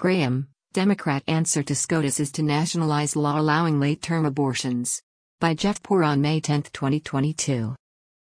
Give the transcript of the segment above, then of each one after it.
Graham, Democrat answer to SCOTUS is to nationalize law allowing late-term abortions. By Jeff Poor on May 10, 2022.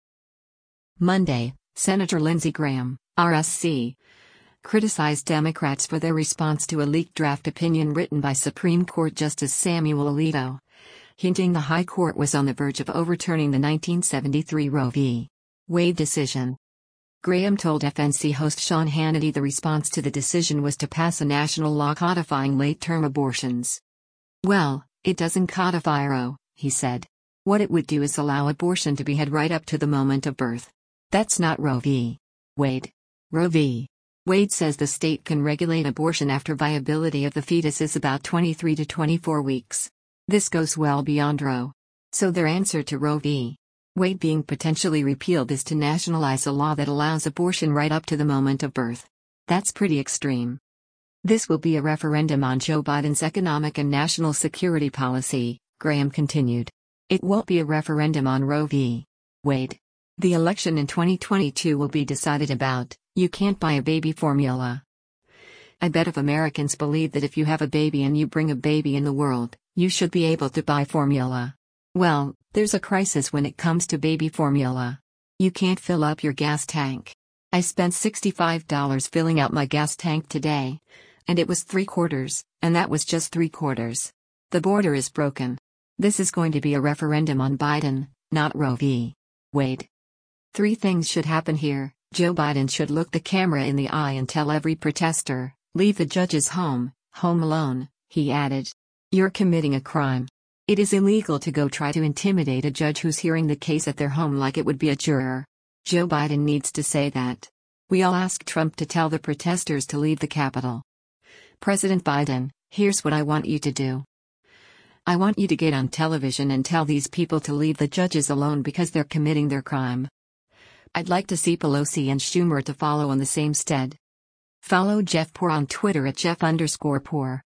Monday, Senator Lindsey Graham, RSC, criticized Democrats for their response to a leaked draft opinion written by Supreme Court Justice Samuel Alito, hinting the High Court was on the verge of overturning the 1973 Roe v. Wade decision. Graham told FNC host Sean Hannity the response to the decision was to pass a national law codifying late-term abortions. Well, it doesn't codify Roe, he said. What it would do is allow abortion to be had right up to the moment of birth. That's not Roe v. Wade. Roe v. Wade says the state can regulate abortion after viability of the fetus is about 23 to 24 weeks. This goes well beyond Roe. So their answer to Roe v. Wade being potentially repealed is to nationalize a law that allows abortion right up to the moment of birth. That's pretty extreme. This will be a referendum on Joe Biden's economic and national security policy, Graham continued. It won't be a referendum on Roe v. Wade. The election in 2022 will be decided about, you can't buy a baby formula. I bet if Americans believe that if you have a baby and you bring a baby in the world, you should be able to buy formula. Well, there's a crisis when it comes to baby formula. You can't fill up your gas tank. I spent $65 filling out my gas tank today. And it was 3/4, and that was just 3/4. The border is broken. This is going to be a referendum on Biden, not Roe v. Wade. 3 things should happen here. Joe Biden should look the camera in the eye and tell every protester, leave the judges home alone, he added. You're committing a crime. It is illegal to go try to intimidate a judge who's hearing the case at their home like it would be a juror. Joe Biden needs to say that. We all asked Trump to tell the protesters to leave the Capitol. President Biden, here's what I want you to do. I want you to get on television and tell these people to leave the judges alone because they're committing their crime. I'd like to see Pelosi and Schumer to follow on the same stead. Follow Jeff Poor on Twitter at Jeff_Poor.